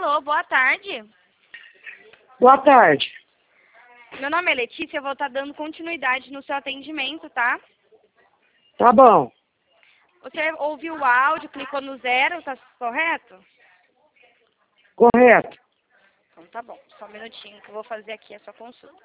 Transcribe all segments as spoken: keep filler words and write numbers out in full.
Alô, boa tarde. Boa tarde. Meu nome é Letícia, eu vou estar dando continuidade no seu atendimento, tá? Tá bom. Você ouviu o áudio, clicou no zero, tá correto? Correto. Então tá bom, só um minutinho que eu vou fazer aqui a sua consulta.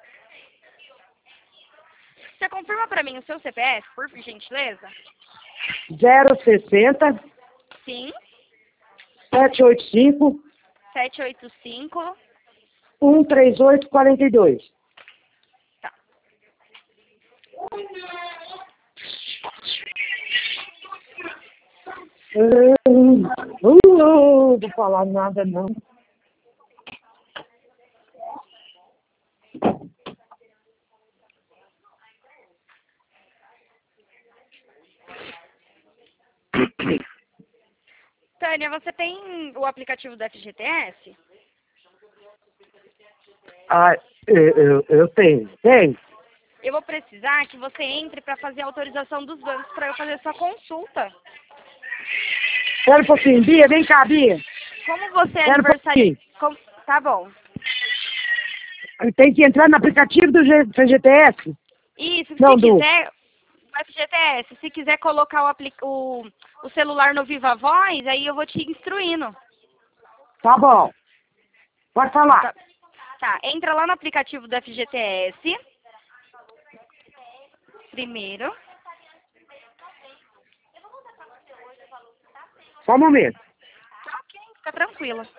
Você confirma pra mim o seu C P F, por gentileza? zero sessenta, Sim, sete oito cinco, sete oito cinco. um três oito quatro dois. Tá. Hum, Não vou falar nada, não. Tânia, você tem o aplicativo do F G T S? Ah, eu, eu, eu tenho. Tem. Eu vou precisar que você entre para fazer a autorização dos bancos para eu fazer sua consulta. Espera um pouquinho. Bia, vem cá, Bia. Como você é Espera um aniversariante... pouquinho. Como... Tá bom. Tem que entrar no aplicativo do G- F G T S? Isso, se Não, do... quiser, o F G T S, se quiser colocar o, apli... o... o celular no Viva Voz, aí eu vou te instruindo. Tá bom. Pode falar. Tá, tá, entra lá no aplicativo do F G T S. Primeiro. Só um momento. Tá ok, fica tranquila.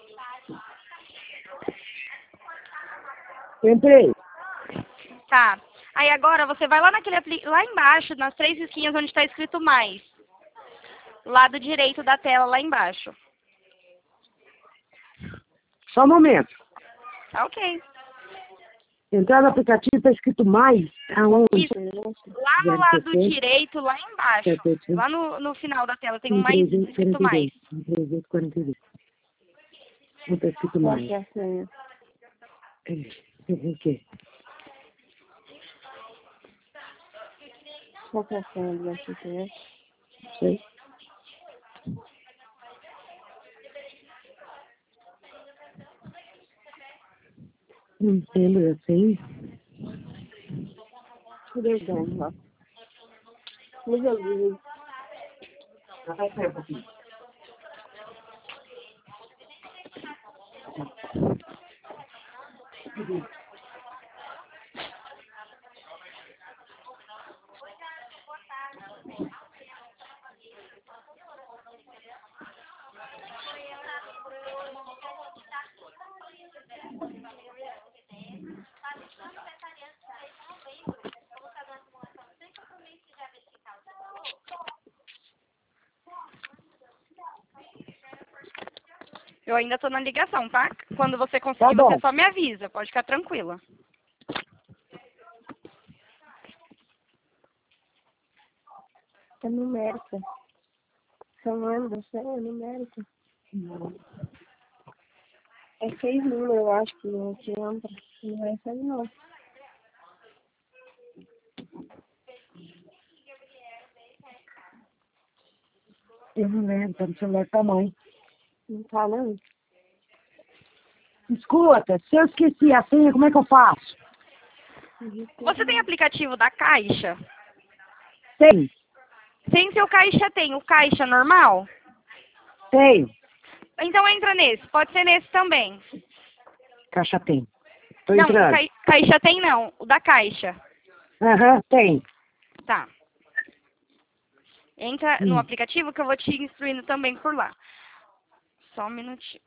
Entrei. Tá. Aí agora você vai lá naquele apli... lá embaixo, nas três risquinhas onde está escrito mais. Lado direito da tela, lá embaixo. Só um momento. Tá ok. Entrar no aplicativo está escrito mais. Aonde? Isso. Lá no lado direito, lá embaixo. Lá no, no final da tela tem um mais escrito mais. um três oito quarenta e dois. Não está escrito mais. É, o quê? Qual que é a senha do F G T S? Sei. Não entendo assim. Cadê o dono lá? Liga o vídeo. Vai sair um pouquinho. Eu ainda tô na ligação, tá? Quando você conseguir, Tá você bom. só me avisa. Pode ficar tranquila. É numérica. Chamando, você é numérica. Não. É seis números, eu acho que não que entra. Não vai sair, não. Eu não lembro, tá no celular da mãe. Não tá, não? Escuta, se eu esqueci a senha, como é que eu faço? Você tem aplicativo da Caixa? Tem, Sem seu Caixa tem. O Caixa normal? tem. Então entra nesse. Pode ser nesse também. Caixa tem. Tô Não, entrando. cai... Caixa tem não. O da Caixa. Aham, tem. Tá. Entra no Hum. aplicativo que eu vou te instruindo também por lá. Só um minutinho.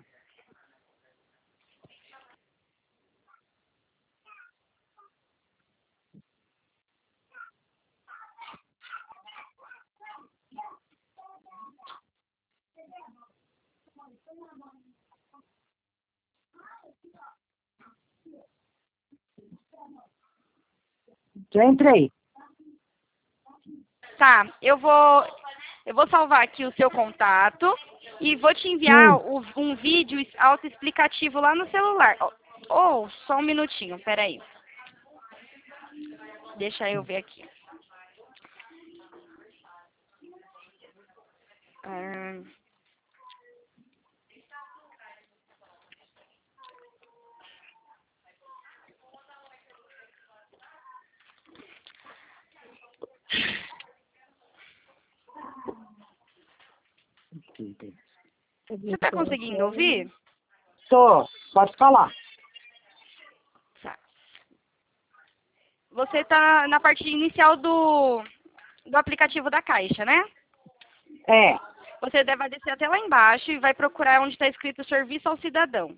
Já entrei. Tá, eu vou, eu vou salvar aqui o seu contato e vou te enviar Hum. o- um vídeo es- autoexplicativo lá no celular. Ou, só um minutinho, peraí. Deixa eu ver aqui. Ahn, Twitter. Você tá conseguindo ouvir? Tô, pode falar. Tá. Você tá na parte inicial do, do aplicativo da Caixa, né? É, Você deve descer até lá embaixo e vai procurar onde está escrito Serviço ao Cidadão.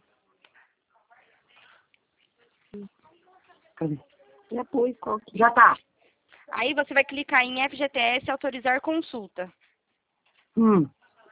cadê? Já pus qual que Já tá. Aí você vai clicar em F G T S Autorizar Consulta. Hum.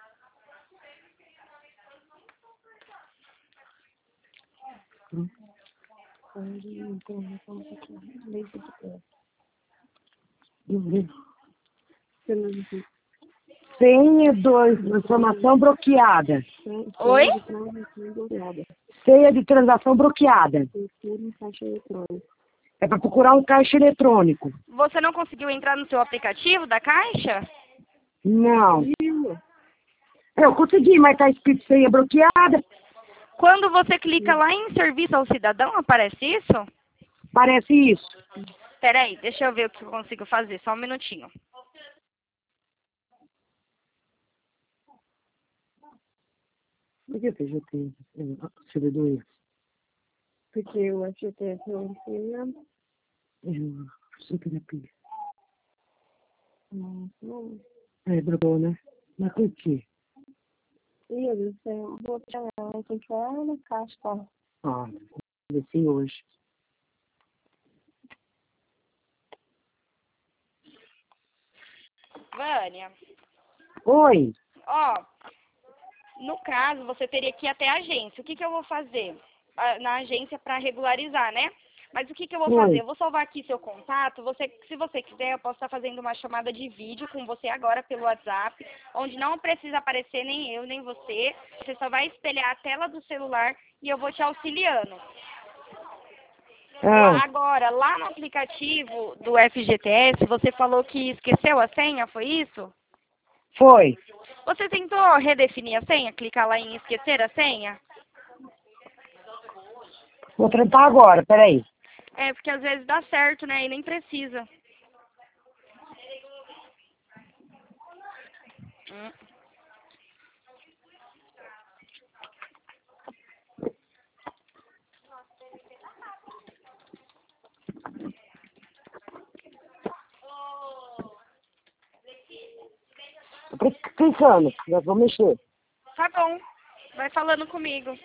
Senha dois, informação bloqueada. Oi? Senha de transação bloqueada. Procura um caixa eletrônico. É para procurar um caixa eletrônico. Você não conseguiu entrar no seu aplicativo da Caixa? Não. Eu consegui, mas tá escrito senha bloqueada. Quando você clica lá em Serviço ao Cidadão, aparece isso? Parece isso. Peraí, deixa eu ver o que eu consigo fazer, só um minutinho. Por que P G T? Servidor. Porque o F G T S não ensina. Eu super pilha. Não, não. É, brigou, né? Mas por quê? E eu disse, eu vou pegar, tem que ir lá na caixa, tá? Ah, desci hoje. Vânia, Oi. ó, no caso, você teria que ir até a agência. O que, que eu vou fazer? Ah, na agência para regularizar, né? Mas o que, que eu vou Oi. fazer? Eu vou salvar aqui seu contato. Você, se você quiser, eu posso estar fazendo uma chamada de vídeo com você agora pelo WhatsApp, onde não precisa aparecer nem eu, nem você. Você só vai espelhar a tela do celular e eu vou te auxiliando. Ah, Agora, lá no aplicativo do F G T S, você falou que esqueceu a senha, foi isso? foi. Você tentou redefinir a senha? Clicar lá em esquecer a senha? Vou tentar agora, peraí. É, porque às vezes dá certo, né? E nem precisa. Hum. Tô clicando, já vou mexer. Tá bom. Vai falando comigo.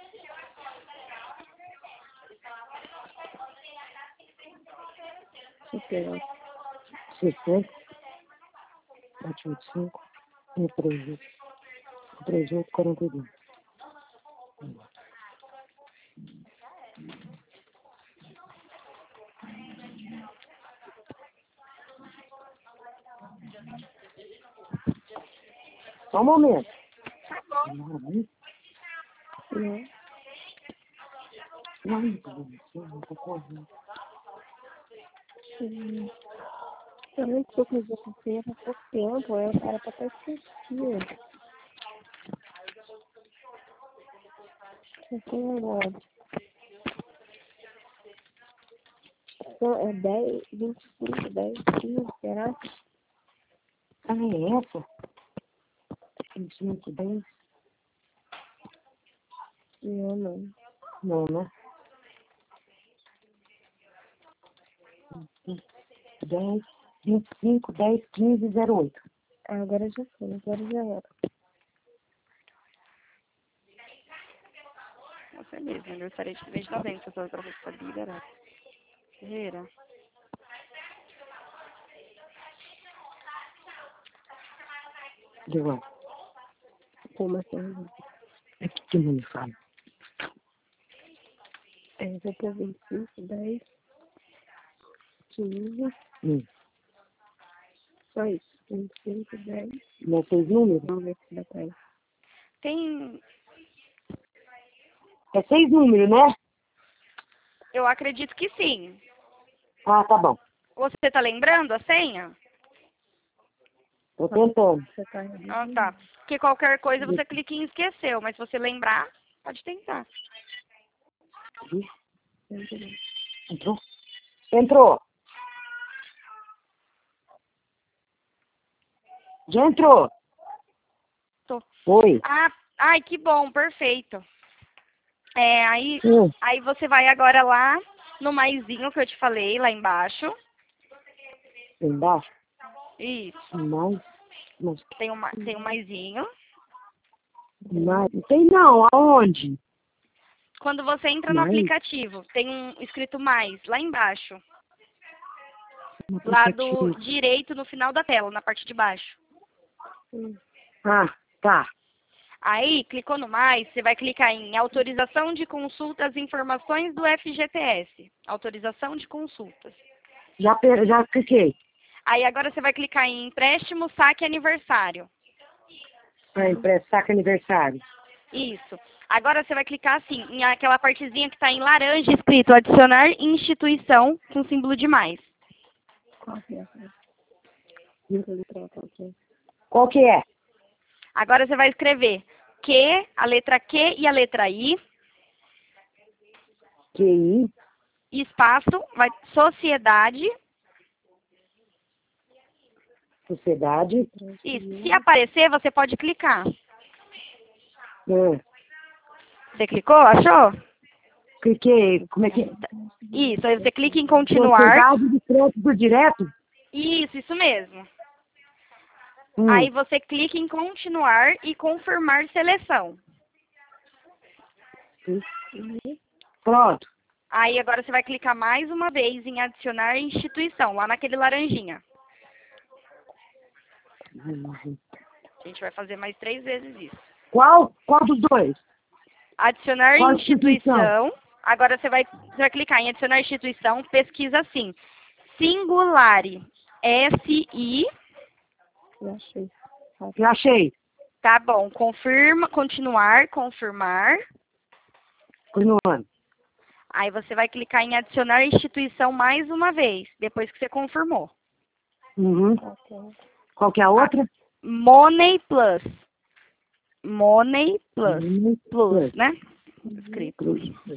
Super. sessenta, sete oito cinco, um três oito, três oito, quarenta e dois. Só um momento. Tá bom. Não. Hum. Eu nem sei fazer essa senha há pouco tempo, aí o cara tá até esquecido. Assim agora. Então, é dez, vinte e cinco, dez, quinze, será? Ah, é essa? vinte e cinco, dez? Não, não. Não, né? dez, vinte e cinco, dez, quinze, zero oito. Ah, agora já foi, agora já era. Você mesmo, aniversário de mês de novembro, se eu pra você pode liberar. Ferreira. Deu lá. Como assim? É que que não me fala. É, já tem vinte e cinco, dez, quinze, Hum. só isso. vinte e cinco, dez. Não fez número? Vamos ver se dá pra ir. Tem... É seis números, né? Eu acredito que sim. Ah, tá bom. Você tá lembrando a senha? Tô tentando. Você tá aí? Ah, tá. Porque qualquer coisa você clica em esqueceu, mas se você lembrar, pode tentar. Entrou? Entrou. Já entrou. Tô. Oi. Ah, ai, que bom, perfeito. É, aí, Hum. aí você vai agora lá no maisinho que eu te falei, lá embaixo. Embaixo? Isso. Mais? Mas, Tem um, ma- tem um maisinho. mais? Não tem não. Aonde? Quando você entra no Mais? aplicativo, tem um escrito mais, lá embaixo. No Lado aplicativo. direito no final da tela, na parte de baixo. Ah, tá. Aí, clicou no mais, você vai clicar em autorização de consultas e informações do F G T S. Autorização de consultas. Já, pe- já cliquei. Aí agora você vai clicar em empréstimo, saque aniversário. Para emprestar com aniversário. Isso. Agora você vai clicar assim, em aquela partezinha que está em laranja escrito adicionar instituição com símbolo de mais. Qual que é essa? Nunca vi pra qual que é. Qual que é? Agora você vai escrever Q, a letra Q e a letra I, Q I. espaço, vai sociedade. Sociedade. Isso. Se aparecer, você pode clicar. Ah, Você clicou? Achou? cliquei. Como é que é? Isso. Aí você clica em continuar. Sociedade de crédito por direto? Isso, isso mesmo. Hum. Aí você clica em continuar e confirmar seleção. Pronto. Aí agora você vai clicar mais uma vez em adicionar instituição, lá naquele laranjinha. A gente vai fazer mais três vezes isso. Qual? Qual dos dois? Adicionar Qual instituição. instituição? Agora você vai, você vai clicar em adicionar instituição, pesquisa assim. Singulari. S I. Eu achei. Já achei. Tá bom. Confirma, continuar, confirmar. Continuando. Aí você vai clicar em adicionar instituição mais uma vez, depois que você confirmou. Uhum. Ok. Qual que é a outra? Money Plus. Money Plus. Money Plus, Plus. né? Escrito.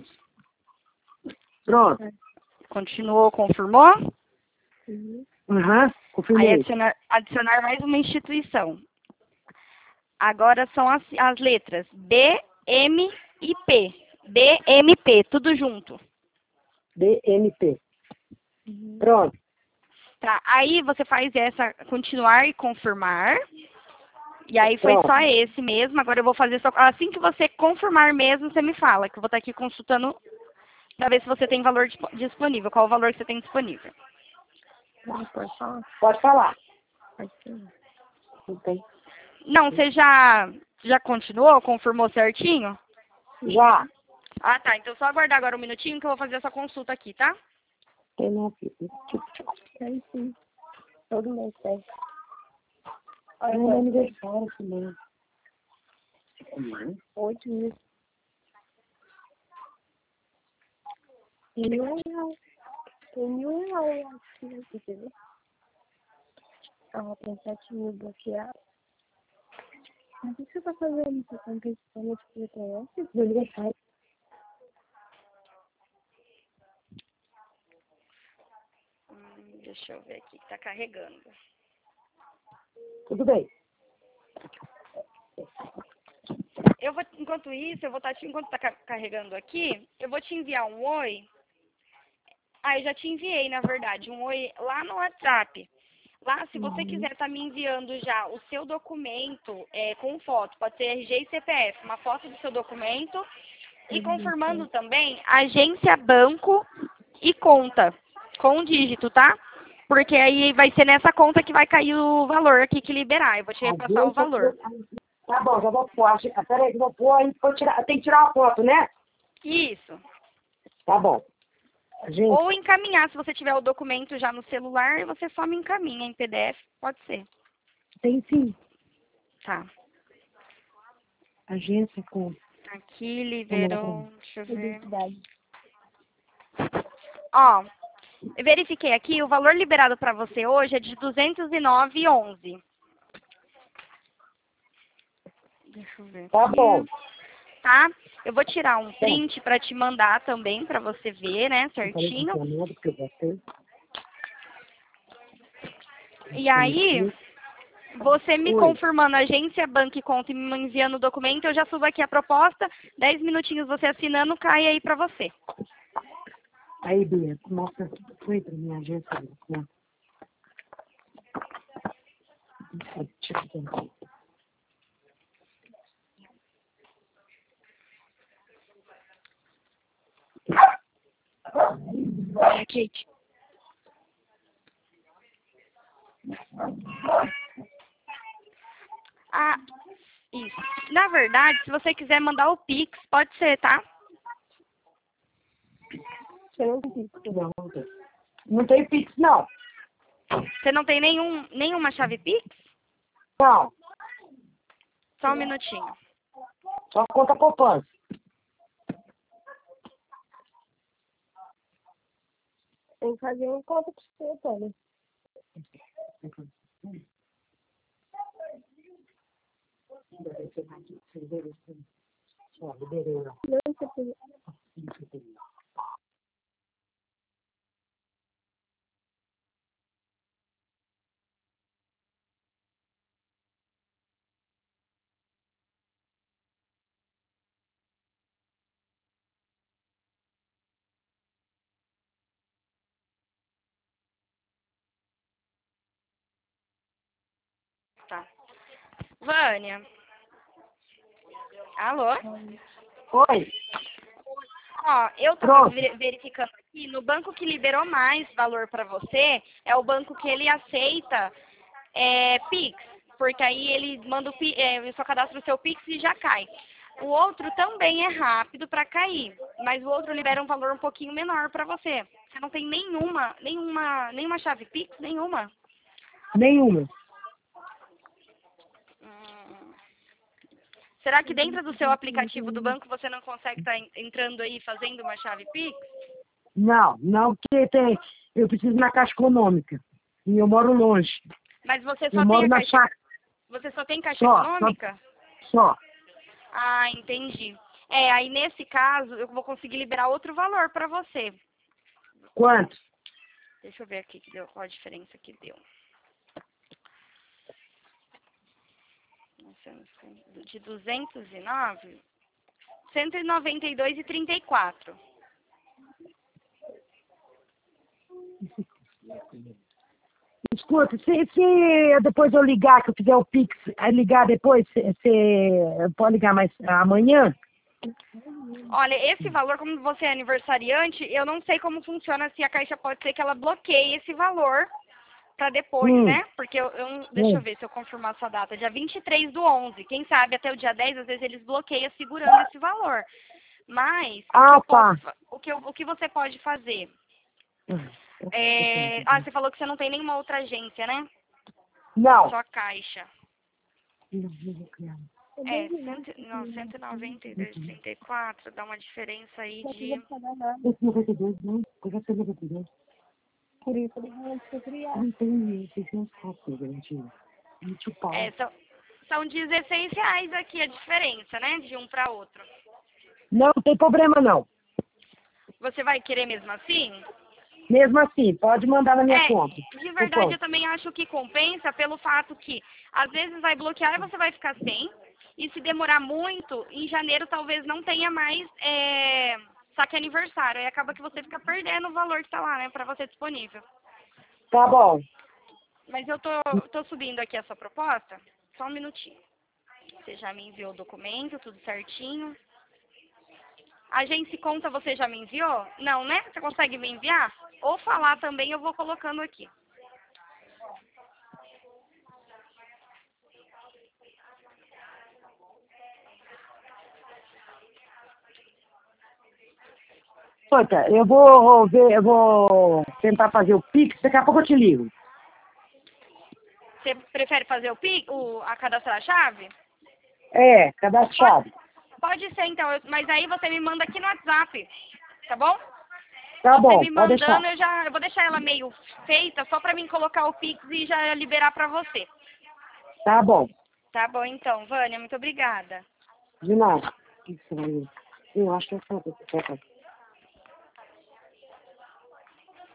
Pronto. Continuou, confirmou? Uhum. Aham. Aí Confirmei. adicionar, adicionar mais uma instituição. Agora são as, as letras D, M e P. D, M, P, tudo junto. D M P. Uhum. Pronto. Tá, aí você faz essa, continuar e confirmar. E aí foi Pronto. só esse mesmo. Agora eu vou fazer só. Assim que você confirmar mesmo, você me fala, que eu vou estar aqui consultando para ver se você tem valor dispo- disponível. Qual o valor que você tem disponível? Não, pode falar? Pode falar. Pode ser. Não tem. Não, você já, já continuou? Confirmou certinho? Já. Ah, tá. Então só aguardar agora um minutinho que eu vou fazer essa consulta aqui, tá? Tem não, filho. Tem sim. Todo mês tem. É meu aniversário também. Oito mil. Tem mil reais. Tem mil reais aqui, entendeu? Ah, tem sete mil bloqueados. Mas o que você tá fazendo? Você tá antecipando de P T S? Meu aniversário. Hum, deixa eu ver aqui que tá carregando. Tudo bem. Eu vou, enquanto isso, eu vou estar te, enquanto tá ca- carregando aqui, eu vou te enviar um oi. Ah, eu já te enviei, na verdade, um oi lá no WhatsApp. Lá, se você quiser estar me enviando já o seu documento é, com foto, pode ser R G e C P F, uma foto do seu documento e confirmando também agência, banco e conta, com um dígito, tá? Porque aí vai ser nessa conta que vai cair o valor aqui que liberar. Eu vou te repassar o valor. Tá bom, já vou pôr. Acho- Peraí, que eu vou pôr aí. Vou tirar. Tem que tirar uma foto, né? Isso. Tá bom. Gente, Ou encaminhar, se você tiver o documento já no celular, você só me encaminha em P D F, pode ser. tem sim. Tá. Agência com... Aqui, liberou, deixa eu ver. Publicidade. Ó, eu verifiquei aqui, o valor liberado para você hoje é de duzentos e nove reais e onze centavos. Deixa eu ver. Tá aqui. bom. Tá? Eu vou tirar um print para te mandar também, para você ver, né, certinho. Porque eu gostei. E aí, Você me Oi. confirmando agência, banco e conta e me enviando o documento, eu já subo aqui a proposta. Dez minutinhos você assinando, cai aí pra você. Aí, Bia, mostra, foi pra minha agência, né? Deixa eu ver. Olha, Kate. Ah, isso. Na verdade, se você quiser mandar o Pix, pode ser, tá? Você não tem que Não, não tem. Não tem Pix, não. Você não tem nenhum, nenhuma chave Pix? Não, Só um minutinho. só conta poupança. tem que fazer um conta pra você, Tânia. Ó, liberei, ó. Não, você tem. Tá. Vânia. Alô? Oi, Ó, eu tava pronto. ver- verificando aqui, no banco que liberou mais valor pra você, é o banco que ele aceita é, Pix. Porque aí ele manda o Pix, é, só cadastra o seu Pix e já cai. O outro também é rápido pra cair, mas o outro libera um valor um pouquinho menor pra você. Você não tem nenhuma, nenhuma, nenhuma chave Pix, nenhuma. Nenhuma. Hum. Será que dentro do seu aplicativo do banco você não consegue estar entrando aí e fazendo uma chave Pix? Não, não, porque tem, eu preciso na Caixa Econômica. E eu moro longe. Mas você Eu só tem moro a na caixa, chácara. você só tem caixa Só, econômica? Só. Ah, entendi. É, aí nesse caso eu vou conseguir liberar outro valor para você. Quanto? Deixa eu ver aqui que deu, qual a diferença que deu. De duzentos e nove, cento e noventa e dois e trinta e quatro. Escuta, se, se depois eu ligar, que eu fizer o Pix, aí ligar depois, você pode ligar mais amanhã? Olha, esse valor, como você é aniversariante, eu não sei como funciona, se a Caixa pode ser que ela bloqueie esse valor para depois, Hum. né? Porque eu, eu deixa eu Hum. ver se eu confirmar a sua data. Dia vinte e três do onze. Quem sabe até o dia dez, às vezes eles bloqueiam segurando esse valor. Mas Ah, o, que eu tá. posso, fa- o, que eu, o que você pode fazer? É... Ah, você falou que você não tem nenhuma outra agência, né? Não. Só a Caixa. É, cento, não, cento e noventa e dois e trinta e quatro, dá uma diferença aí Não precisa de... pagar nada. noventa e dois, não. Eu já tenho noventa e dois. Por isso, ele não precisa criar. Não tem seiscentos reais garantido. vinte pau. É, são, são dezesseis reais aqui a diferença, né? De um para outro. Não, não tem problema não. Você vai querer mesmo assim? Mesmo assim, pode mandar na minha É, conta. de Por verdade favor. eu também acho que compensa pelo fato que às vezes vai bloquear e você vai ficar sem. E se demorar muito, em janeiro talvez não tenha mais é, saque aniversário. Aí acaba que você fica perdendo o valor que tá lá, né, pra você disponível. Tá bom. Mas eu tô, tô subindo aqui a sua proposta. Só um minutinho. Você já me enviou o documento, tudo certinho. Agência e conta você já me enviou? Não, né? Você consegue me enviar? Ou falar também, eu vou colocando aqui. Outra, eu vou ver, eu vou tentar fazer o Pix, daqui a pouco eu te ligo. Você prefere fazer o PIC, o, a cadastrar a chave? É, cadastro chave. Pode ser, então. eu- Mas aí você me manda aqui no WhatsApp, tá bom? Tá Você bom, me pode deixar. mandando, eu já eu vou deixar ela meio feita, só pra mim colocar o Pix e já liberar pra você. Tá bom. Tá bom, então. Vânia, muito obrigada. De nada. O que que você vai ver? Eu acho que é só.